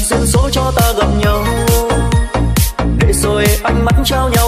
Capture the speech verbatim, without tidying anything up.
duyên số cho ta gặp nhau, để rồi ánh mắt trao nhau